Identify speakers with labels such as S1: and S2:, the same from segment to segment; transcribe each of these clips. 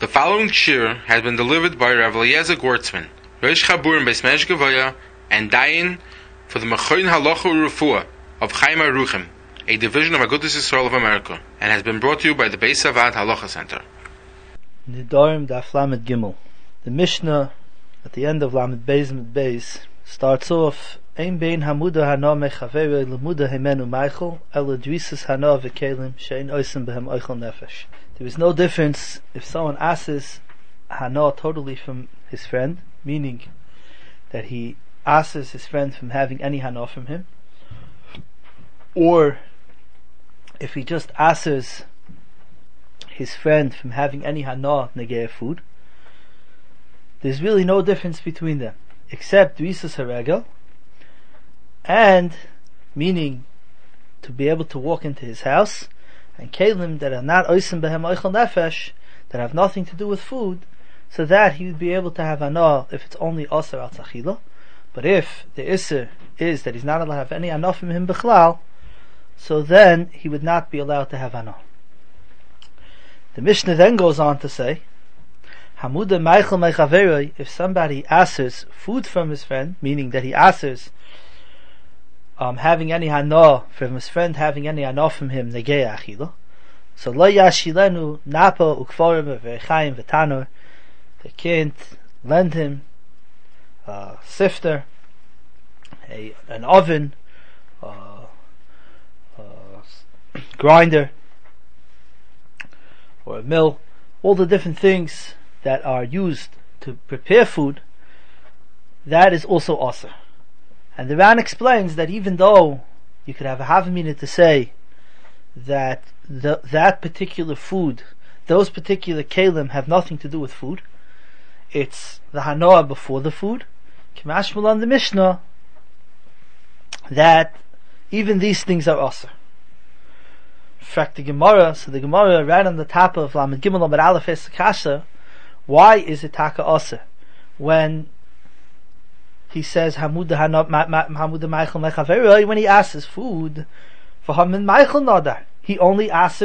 S1: The following shir has been delivered by Rav Eliezer Gortzman, Rosh Chabur in Beis Medrash Gavoya, and Dayan for the Mechoin Halacha U'Refuah of Chaim Aruchim, a division of Agudas Yisrael of America, and has been brought to you by the Beis Avad Halacha Center.
S2: Nidarim Daf Lamed Gimel. The Mishnah at the end of Lamed Beis Mid Beis starts off Ein bein hamuda hana mechavere lemuda hemenu meichel ela drisas hana v'kelim shein oisim behem oichel nefesh. There is no difference if someone asks hana totally from his friend, meaning that he asks his friend from having any hana from him, or if he just asks his friend from having any hana negei food. There's really no difference between them, except drisas haregel, and meaning to be able to walk into his house, and kelim that are not oisim behem oichel nefesh, that have nothing to do with food, so that he would be able to have hana if it's only aser al tzachila. But if the iser is that he's not allowed to have any hana from him bichlal, so then he would not be allowed to have hana. The Mishnah then goes on to say, Hamuda meichel mechaveroi, if somebody asks food from his friend, meaning that he asks having any hana from his friend, having any hana from him, negei achila. So lo yashilenu napa ukforim v'echayim v'tanor. They can't lend him a sifter, an oven, a grinder, or a mill. All the different things that are used to prepare food, that is also aser. And the Ran explains that even though you could have a havamina to say that that particular food, those particular kelim have nothing to do with food, it's the hanoah before the food, K'mashmal on the Mishnah, that even these things are aser. In fact, the Gemara right on the top of Lamed Gimel Lamed Aleph es Kasha, why is it taka aser when he says Hamuda Meichel Mechaveroi, when he asks food for Hamin Meichel Nadar? He only asked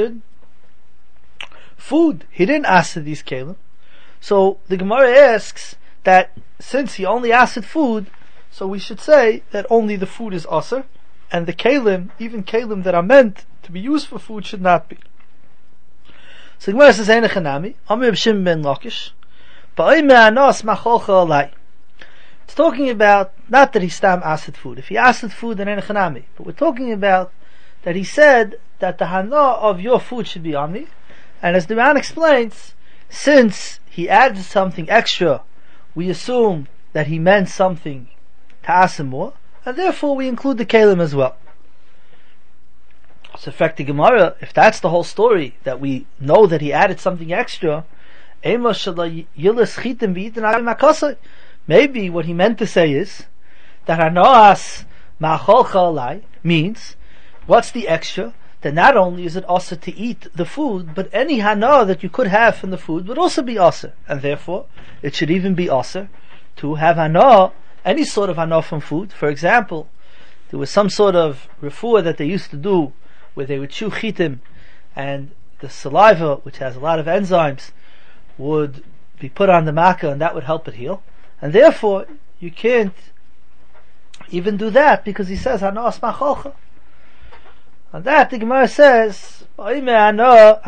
S2: food. He didn't ask these kelim. So the Gemara asks that since he only asked food, so we should say that only the food is aser, and the kelim, even kelim that are meant to be used for food, should not be. So the Gemara says Einachanami Amir B'Shim Ben Lakish Ba'ay Me'anos Macholcha Alai. It's talking about not that he stam asked food. If he asked food, then Einachanami. But we're talking about that he said that the hana of your food should be on me. And as the man explains, since he added something extra, we assume that he meant something to ask him more, and therefore we include the kelim as well. So, in fact, the Gemara, if that's the whole story, that we know that he added something extra, maybe what he meant to say is that hanoas ma'acholcha alai means, what's the extra? That not only is it also to eat the food, but any hana that you could have from the food would also be also, and therefore it should even be also to have hana, any sort of hana from food. For example, there was some sort of refuah that they used to do where they would chew chitim, and the saliva, which has a lot of enzymes, would be put on the makkah, and that would help it heal. And therefore, you can't even do that, because he says, Hana asmacholcha. And that, the Gemara says, that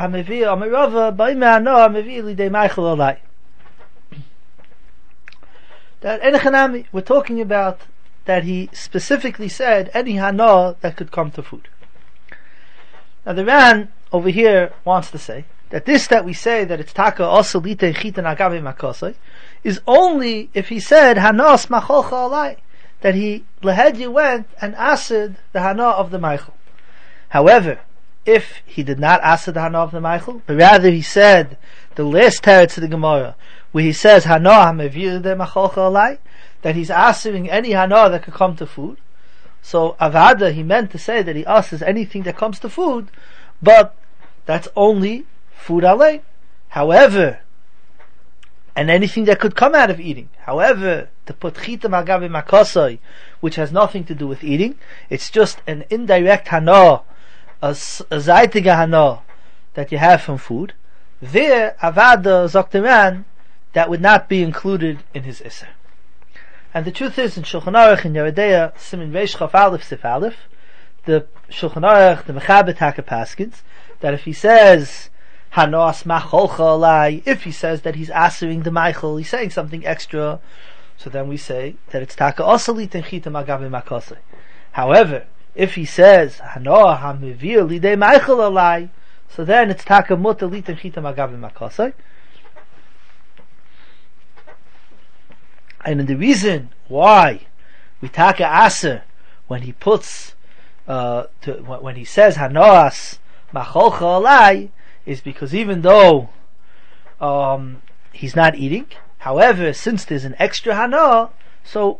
S2: Enechanami, we're talking about that he specifically said any hana that could come to food. Now the Ran over here wants to say that this that we say that it's taka also lite chitan agabe makosai is only if he said hanas macholcha alai, that he lehedya went and asked the hana of the meichel. However, if he did not ask the hana of the meichel, but rather he said the last teretz of the Gemara, where he says hana hamevir de macholcha alai, that he's asking any hana that could come to food. So avada, he meant to say that he asks anything that comes to food, but that's only food alay. However, and anything that could come out of eating. However, to put chitam agabe makosai, which has nothing to do with eating, it's just an indirect hana, a zaitige hana that you have from food, there, Avada Zokteran, that would not be included in his Isser. And the truth is, in Shulchan Aruch, in Yeridea, Simin Reish Chaf Aleph Sif Aleph, the Shulchan Aruch, the Mechaber Taka Paskins, that if he says, Hanos Macholcha Alai, if he says that he's answering the Meichel, he's saying something extra, so then we say that it's Taka Osalit and Chita Magabe Makosei. However, if he says, Hanoah HaMevir Lidei Meichel Alai, so then it's Taka Muta Lit and Chita Magabe Makosei. And the reason why we Taka Aser, when he puts, when he says Hanoas Macholcha Alai, is because even though he's not eating, however, since there's an extra Hanoah, so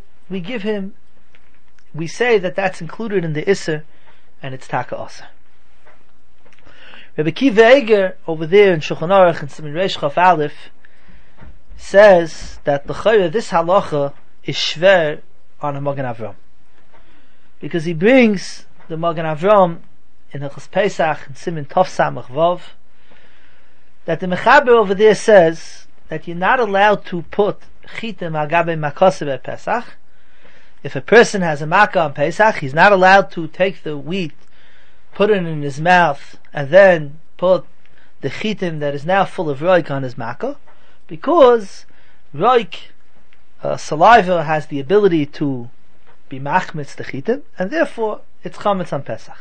S2: we say that that's included in the Isser, and it's Taka Asa. Rabbi Kiva Eger, over there in Shulchan Aruch and Simin Reish Chaf Aleph, says that this halacha is shver on a Magen Avram, because he brings the Magen Avram in Hilchos Pesach and Simin Tov Samach Vav, that the Mechaber over there says that you're not allowed to put chitim agabe makoseh at Pesach. If a person has a makkah on Pesach, he's not allowed to take the wheat, put it in his mouth, and then put the chitim that is now full of roik on his makkah, because roik, saliva, has the ability to be machmitz the chitim, and therefore it's chametz on Pesach.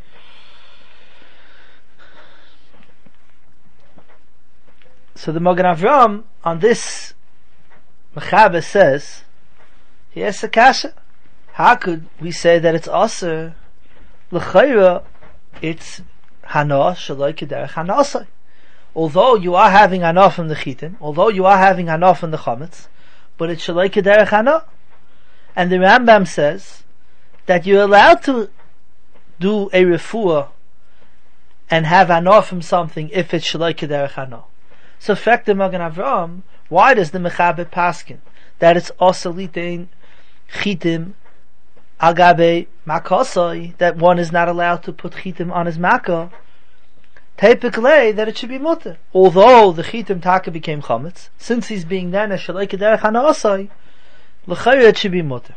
S2: So the Magen Avram on this Mechaber says, he asks a kasha, how could we say that it's aser? L'chayra, it's hana shaloi kederech hanasai. Although you are having hana from the chitim, although you are having hana from the chametz, but it's shaloi kederech hana. And the Rambam says that you're allowed to do a refuah and have hana from something if it's shaloi kederech hana. So, fact the Magen Avram, why does the Mechaber paskin that it's osalitein chitim agabe makosoi, that one is not allowed to put chitim on his makkah? Typically, that it should be mutter. Although the chitim taka became chametz, since he's being nana shaloi kederech hanasoi, l'chayr it should be mutter.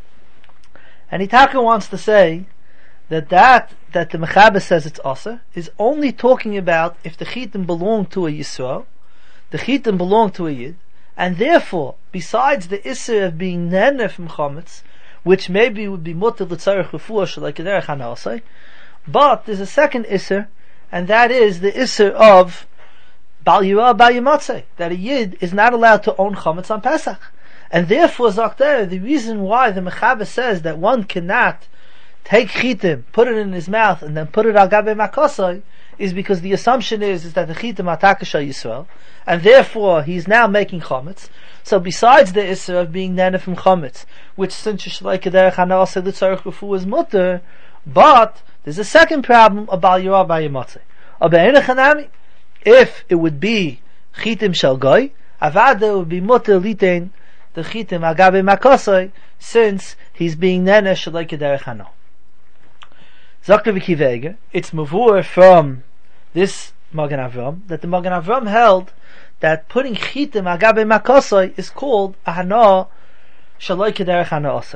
S2: And Itaka wants to say that the Mechaber says it's aser is only talking about if the chitim belong to a Yisrael, the chitim belong to a Yid, and therefore, besides the Isser of being nene from chametz, which maybe would be mutter l'tzarech refuah shaloi kederech hanasai, but there's a second Isser, and that is the Isser of Bal Yirah Bal Yimatzeh, that a Yid is not allowed to own chametz on Pesach. And therefore, Zakter, the reason why the Mechaber says that one cannot take chitim, put it in his mouth, and then put it al gabe makosai, is because the assumption is that the chitim atakasha Yisrael, and therefore he's now making chametz. So besides the isser of being nana from chametz, which since shaloi kederech hanasei l'tzarech refuah is mutter, but there's a second problem about Yirah Bal Yimatzeh. If it would be chitim shel goy, avada would be mutter litein the chitim agabe makosai, since he's being nana shaloi kederech hanasei. Zakter v'kivega, it's mavur from this Magen Avram, that the Magen Avram held that putting chitim agabe makosai is called a hana shaloi kederech hanasei.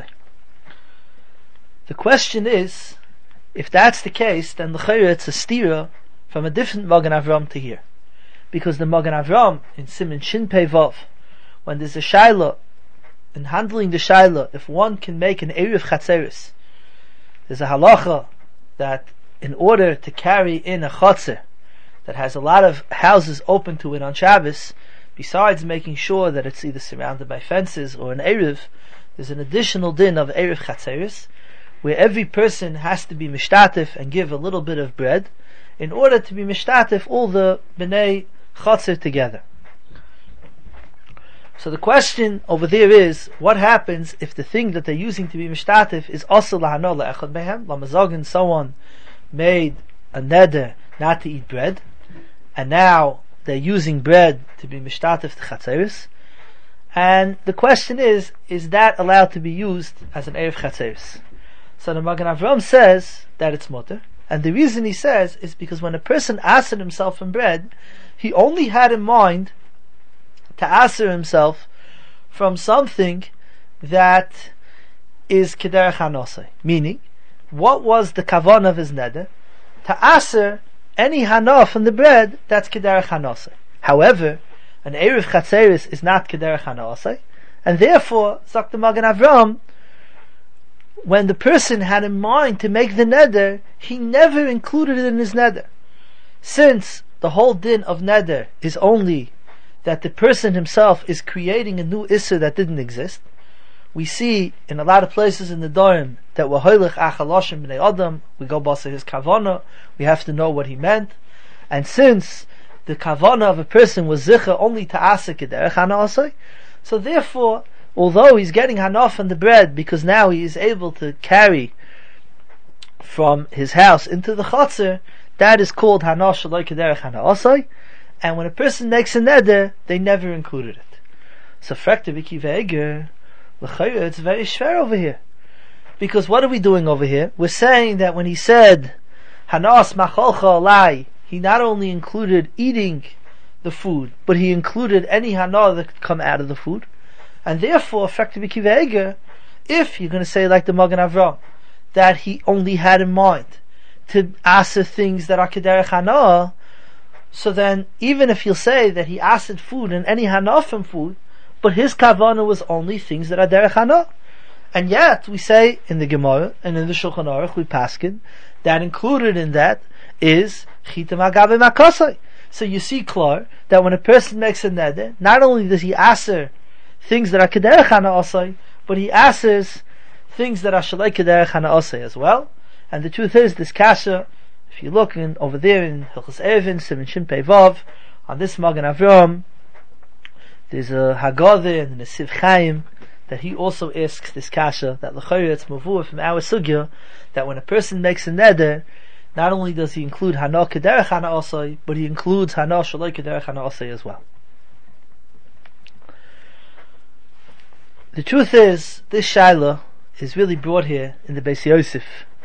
S2: The question is, if that's the case, then l'chayra it's a stira from a different Magen Avram to here. Because the Magen Avram in Siman Shin Pei Vav, when there's a shaila, in handling the shaila, if one can make an eruv chatzeris, there's a halacha that in order to carry in a chotzer that has a lot of houses open to it on Shabbos, besides making sure that it's either surrounded by fences or an eruv, there's an additional din of eruv chatzeris, where every person has to be mishtatif and give a little bit of bread in order to be mishtatif all the bnei chotzer together. So the question over there is, what happens if the thing that they're using to be mishtatif is also lahano le'echad behem? Lamazogin, someone made a neder not to eat bread, and now they're using bread to be mishtatif to chatzeris. And the question is that allowed to be used as an erev chatzeris? So the Magen Avram says that it's mutter, And the reason he says is because when a person aser himself from bread, he only had in mind to aser himself from something that is kederech hanosei. Meaning, what was the kavanah of his neder? To aser any hana from the bread that's kederech hanosei. However, an erev chatzeris is not kederech hanosei, and therefore, sagt the Magen Avram, when the person had in mind to make the neder, he never included it in his neder. Since the whole din of neder is only that the person himself is creating a new issur that didn't exist, we see in a lot of places in the Dorim that we're hoilech achaloshim b'nei adam, we go basa his kavana, we have to know what he meant, and since the kavana of a person was zicha only to asa kederech hanasai, so therefore, although he's getting hana from the bread, because now he is able to carry from his house into the chotzer, that is called hana shaloi kederech hanasai, and when a person makes a neder, they never included it. So frekta v'ki ve'eger, l'chayra, it's very shver over here. Because what are we doing over here? We're saying that when he said, hanas macholcha alai, he not only included eating the food, but he included any hana that could come out of the food. And therefore, effectively, if you're going to say like the Magen Avram, that he only had in mind to aser things that are kederech hana, so then even if you'll say that he asked food and any hana from food, but his kavanah was only things that are derech hana. And yet, we say in the Gemara and in the Shulchan Aruch, we paskin, that included in that is chitam agabe makasai. So you see klar, that when a person makes a neder, not only does he aser things that are kederech hana asai, but he asers things that are shalai kederech hana asai as well. And the truth is, this kasha, if you look in, over there in Hilchos Eruvin, Siman Shin Pei Vav, on this Magen Avram, there's a Haggadah and a Siv Chaim, that he also asks this kasha, that l'chayra it's mavur from our sugya, that when a person makes a neder, not only does he include hana kederech hana asai, but he includes hana shaloi kederech hana asai as well. The truth is, this shaila is really brought here in the Beis Yosef.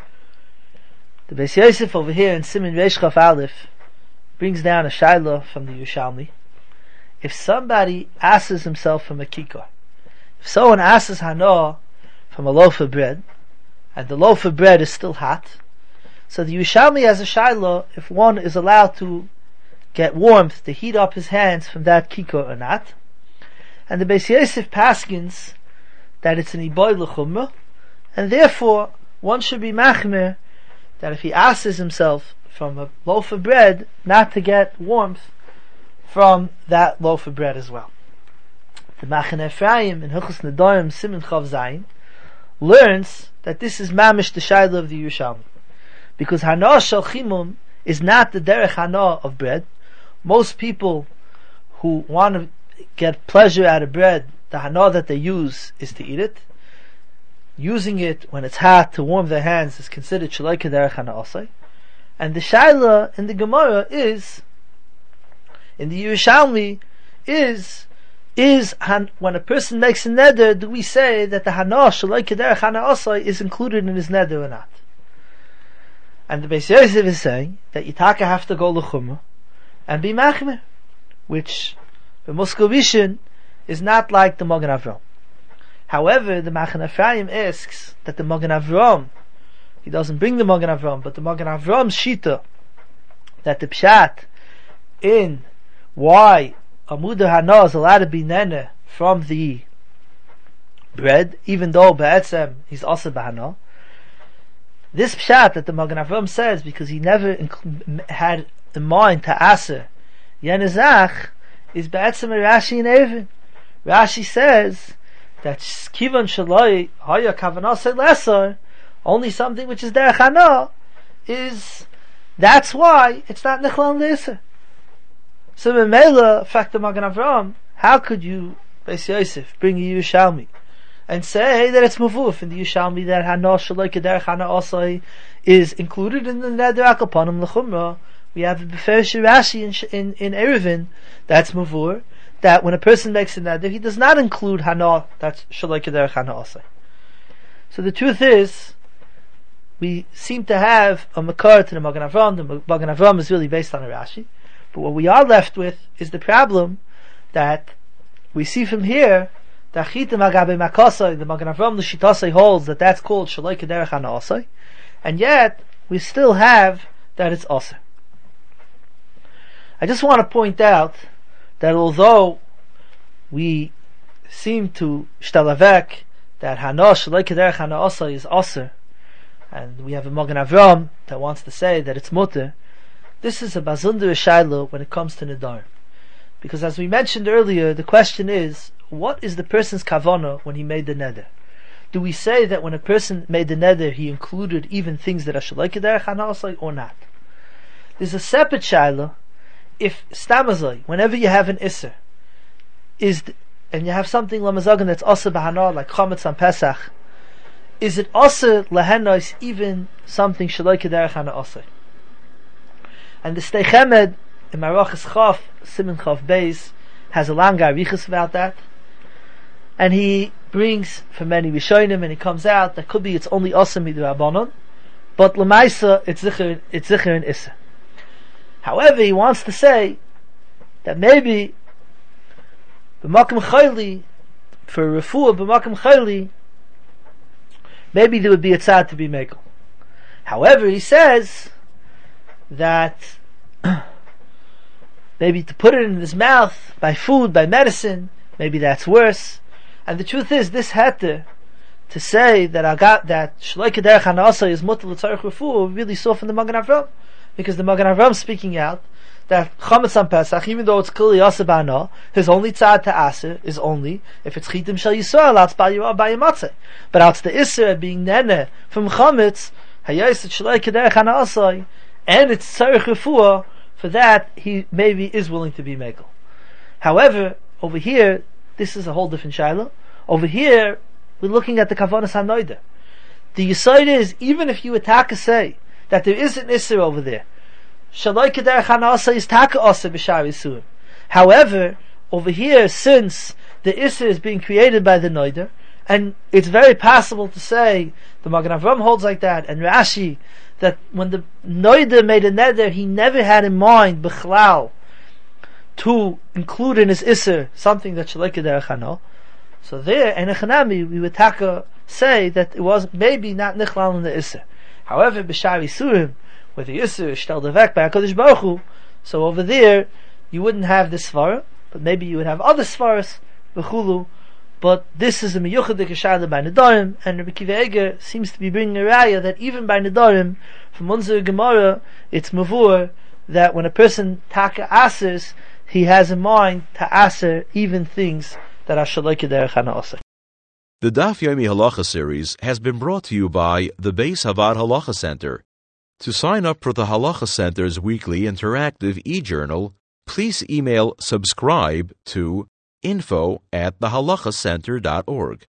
S2: The Beis Yosef over here in Siman Reish Chaf Aleph brings down a shaila from the Yerushalmi. If somebody asks himself from a kikar, if someone asks hana from a loaf of bread, and the loaf of bread is still hot, so the Yerushalmi has a shaila if one is allowed to get warmth to heat up his hands from that kikar or not. And the Beis Yosef paskins that it's an iboy l'chumrah, and therefore one should be machmer that if he asks himself from a loaf of bread, not to get warmth from that loaf of bread as well. The Machane Ephraim in Hilchos Nedarim Siman Chav Zayin learns that this is mamish the shaila of the Yerushalmi, because hana shel chimum is not the derech hana of bread. Most people who want to get pleasure out of bread, the hana that they use is to eat it. Using it when it's hot to warm their hands is considered shalai kederech hana asay. And the shaila in the Gemara is, in the Yerushalmi, is when a person makes a neder, do we say that the hana shalai kederech hana asay is included in his neder or not? And the Beis Yosef is saying that Yitaka have to go l'chumrah and be machmer, which the Muscovician is not like the Magen Avram. However, the Machane Ephraim asks that the Magen Avram, he doesn't bring the Magen Avram, but the Magen Avram's shita, that the pshat in why Amudah Hana is allowed to be nene from the bread, even though Be'etzem he's also Bahana. This pshat that the Magen Avram says, because he never had in mind to aser Yenezach, is Be'etzem Rashi and Eruvin. Rashi says that Kivan Shaloi Haya Kavanah Se Lesser, only something which is derech hana, is, that's why it's not Nichlal Leser. So Memela, fact of Magen Avram, how could you, Beis Yosef, bring a Yerushalmi and say that it's mavuf in the Yerushalmi that hana shaloi kederech hana asay is included in the neder akapanim l'chumrah? We have a beferish Rashi in Eruvin that's mavur, that when a person makes a neder, he does not include hana that's shaloi kederech hana asay. So the truth is we seem to have a makar to the Magen Avram. The Magen Avram is really based on a Rashi. But what we are left with is the problem that we see from here that Chitim Agabe Makasai, the Magen Avram the Shitasai holds that that's called Shaloi Kederech HaNa'asai, and yet we still have that it's Aser. I just want to point out that although we seem to shtalavek that Hana Shaloi Kederech HaNa'asai is Aser, and we have a Magen Avram that wants to say that it's mutter, this is a bazunder shayla when it comes to Nedarim. Because as we mentioned earlier, the question is, what is the person's kavanah when he made the neder? Do we say that when a person made the neder, he included even things that are shaloi kederech hanasai or not? There's a separate shayla, if stamazai, whenever you have an isser, and you have something lamazagan that's asa b'hana, like chametz on Pesach, is it asa lehenos even something shaloi kederech hanasai? And the Stei Chemed in Marachas Chaf, Siman Chaf Beis, has a long arichas about that, and he brings for many Rishonim, and he comes out that could be it's only Osam Midrabanon, but Lamaisa it's Zicher and Issa. However, he wants to say that maybe b'makom chayli, for refuah b'makom chayli, maybe there would be a tzad to be mekel. However, he says that maybe to put it in his mouth by food, by medicine, maybe that's worse. And the truth is, this heter to say that I got that shloi kederech hanasa is mutal l'tzarich refuah really saw from the Magen Avram, because the Magen Avram speaking out that chametz on Pesach, even though it's clearly asa b'ana, his only tzad to aser is only if it's chitim shel yisrael outs by matzeh. But outs the iser being nene from chametz hayos shloi kederech hanasa, and it's tzarich refuah. For that, he maybe is willing to be mekel. However, over here, this is a whole different shayla. Over here, we're looking at the kavanas hanoida. The yisod is, even if you attack say that there is an isser over there, shaloi kederech hanasa is taka asa b'shar yisurim. However, over here, since the isser is being created by the noider, and it's very possible to say, the Magen Avram holds like that, and Rashi, that when the noider made a neder, he never had in mind b'chlal to include in his isser something that shaloi kederech hana. So there, in Echanami, we would say that it was maybe not nichlal in the isser. However, b'shar yisurim, where the isser is shtel devek by HaKadosh Baruch Hu, so over there, you wouldn't have this svara, but maybe you would have other svaras, b'chulu. But this is a miyuchadik shayla by Nedarim, and Rabbi Kiva Eger seems to be bringing a raya that even by Nedarim, from Munzer Gemara, it's mavur that when a person taka asers, he has in mind to aser even things that are shaloi kederech hana'aseh.
S3: The Daf Yomi Halacha series has been brought to you by the Beis Havad Halacha Center. To sign up for the Halacha Center's weekly interactive e-journal, please email subscribe to info@thehalachacenter.org.